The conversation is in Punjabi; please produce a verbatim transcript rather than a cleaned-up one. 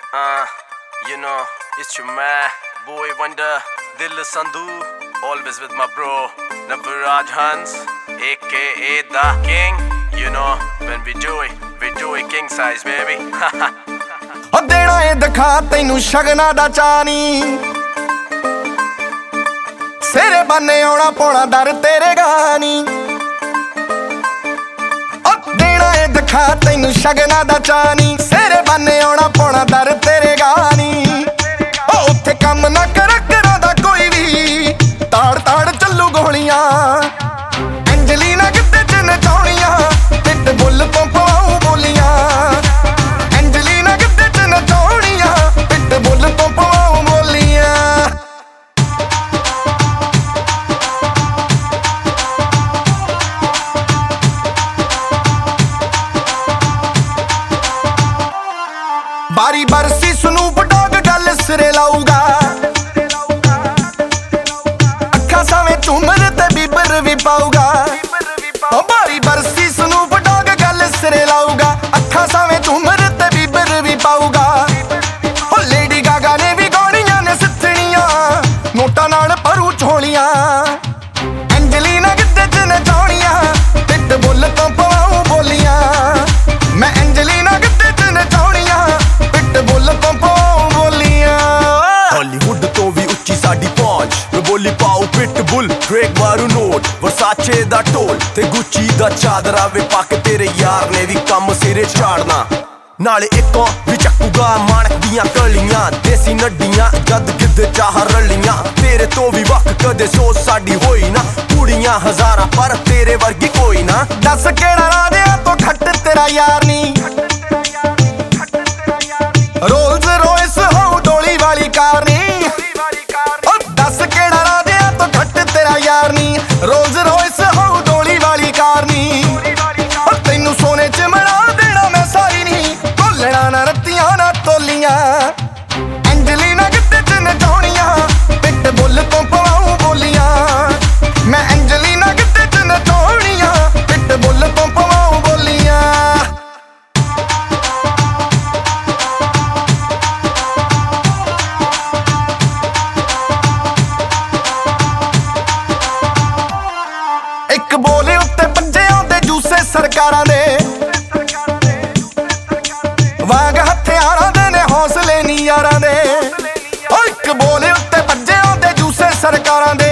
Uh, you know, it's your man, boy wonder, Dil Sandhu, always with my bro, Naviraj Hans, aka The King. You know, when we do it, we do it king size, baby. ਓ ਦੇਣਾ ਏ ਦਿਖਾ ਤੈਨੂੰ ਸ਼ਗਨਾਂ ਦਾ ਚਾਨੀ, ਸਿਰੇ ਬੰਨੇ ਆਉਣਾ ਪੌਣਾ ਦਰ ਤੇਰੇ ਗਾਨੀ। ਓ ਦੇਣਾ ਏ ਦਿਖਾ ਤੈਨੂੰ ਸ਼ਗਨਾਂ ਦਾ ਚਾਨੀ, ਸਿਰੇ ਬੰਨੇ ਆਉਣਾ ਪੌਣਾ ਦਰ ਤੇਰੇ ਗਾਨੀ। ਓ ਉੱਥੇ ਕੰਮ ਨਾ ਕਰ ਕਰਾਂ ਦਾ ਕੋਈ ਵੀ, ਤਾੜ ਤਾੜ ਚੱਲੂ ਗੋਲੀਆਂ। ਐਂਜਲੀਨਾ ਕਿਤੇ ਚ ਨਚਾਉਣੀਆਂ, ਪਿੱਟ ਬੁੱਲ ਤੋਂ ਪਵਾਉ ਬੋਲੀਆਂ। ਐਂਜਲੀਨਾ ਕਿਤੇ ਚ ਨਚਾਉਣੀਆਂ, ਪਿੱਟ ਬੁੱਲ ਤੋਂ ਪਵਾਉ ਬੋਲੀਆਂ। ਬਾਰੀ ਬਰਸੀ ਸਨੂਪ ਡੌਗ ਗੱਲ ਸਿਰੇ ਲਾਊਗਾ, ਅੱਖਾਂ ਸਾਵੇਂ ਝੂਮਰ ਤੇ ਬੀਬਰ ਵੀ ਪਾਊਗਾ। ਓ ਬਾਰੀ ਬਰਸੀ ਸਨੂਪ ਡੌਗ ਗੱਲ ਸਿਰੇ ਲਾਊਗਾ, ਅੱਖਾਂ ਸਾਵੇਂ ਝੂਮਰ ਤੇ ਬੀਬਰ ਵੀ ਪਾਊਗਾ। ਓ ਲੇਡੀ ਗਾਗਾ ਨੇ ਵੀ ਗਾਉਣੀਆਂ ਨੇ ਸਿੱਥਣੀਆਂ, ਨੋਟਾਂ ਨਾਲ ਭਰੂ ਝੋਲੀਆਂ। ਐਂਜਲੀਨਾ ਕਿਤੇ ਚ ਨਚਾਉਣੀਆਂ, ਪਿੱਟ ਬੁੱਲ ਤੋਂ ਪਵਾਉ ਬੋਲੀਆਂ। ਮੈਂ ਐਂਜਲੀਨਾ ਕਿਤੇ ਚ ਨਚਾਉਣੀਆਂ, ਪਿੱਟ ਬੁੱਲ ਤੋਂ ਪਵਾਉ ਬੋਲੀਆਂ। ਹਾਲੀਵੁੱਡ ਤੋਂ ਵੀ ਉੱਚੀ ਸਾਡੀ ਪਹੁੰਚ, ਵੇ ਬੋਲੀ ਪਾਉ ਪਿੱਟ ਬੁੱਲ, ਡ੍ਰੇਕ ਮਾਰੂ ਨੋਟ, ਵਰਸਾਚੇ ਦਾ ਢੋਲ ਤੇ ਗੁੱਚੀ ਦਾ ਚਾਦਰਾ ਵੇ ਪਾ ਕੇ ਤੇਰੇ ਯਾਰ ਨੇ ਵੀ ਕੰਮ ਸਿਰੇ ਚਾੜਨਾ। ਨਾਲੇ ਇੱਕੋਂ ਵੀ ਚੱਕੂਗਾ ਮਾਣਕ ਦੀਆਂ ਕਲੀਆਂ, ਦੇਸੀ ਨੱਡੀਆਂ ਜਦ ਗਿੱਧ ਚਾਹ ਰਲੀਆਂ। ਤੇਰੇ ਤੋਂ ਵੀ ਵਕ ਕਦੇ ਸੋਚ ਸਾਡੀ ਹੋਈ ਨਾ, ਕੁੜੀਆਂ ਹਜ਼ਾਰਾਂ ਪਰ ਤੇਰੇ ਵਰਗੀ ਕੋਈ ਨਾ। ਦੱਸ ਕਿਹੜਾ ਰਾਜਿਆਂ ਤੋਂ ਖੱਟ ਤੇਰਾ ਯਾਰ ਨੀ, ਰੋਲਜ਼ ਰੋਇਸ ਹੋਊ ਡੋਲੀ ਵਾਲੀ ਕਾਰ ਨੀ। ਓ ਦੱਸ ਕਿਹੜਾ ਰਾਜਿਆਂ ਤੋਂ ਖੱਟ ਤੇਰਾ ਯਾਰ ਨੀ, ਰੋਲਜ਼ ਰੋਇਸ ਹੋਊ ਡੋਲੀ ਵਾਲੀ ਕਾਰ ਨੀ। ਓ ਤੈਨੂੰ ਸੋਨੇ ਚ ਮੜਾ ਦੇਣਾ ਮੈਂ ਸਾਰੀ ਨੀ, ਭੁੱਲਣਾ ਨਾ ਰੱਤੀਆਂ ਨਾ ਤੋਲੀਆਂ। ਐਂਜਲੀਨਾ ਕਿਤੇ ਚ ਨਚਾਉਣੀਆਂ, ਪਿੱਟ ਬੁੱਲ ਤੋਂ ਪਵਾਉ ਬੋਲੀਆਂ। ਮੈਂ ਐਂਜਲੀਨਾ ਕਿਤੇ ਚ ਨਚਾਉਣੀਆਂ, ਪਿੱਟ ਬੁੱਲ ਤੋਂ ਪਵਾਉ ਬੋਲੀਆਂ। ਇੱਕ ਬੋਲੇ ਉੱਤੇ ਪੰਜੇ ਆਉਂਦੇ ਜੂਸੇ ਸਰਕਾਰਾਂ ਦੇ, ਵਾਂਗ ਹਥਿਆਰਾਂ ਦੇ ਨੇ ਹੌਸਲੇ ਨੀ ਯਾਰਾਂ ਦੇ। ਓ ਇੱਕ ਬੋਲੇ ਉੱਤੇ ਪੰਜੇ ਆਉਂਦੇ ਜੂਸੇ ਸਰਕਾਰਾਂ ਦੇ,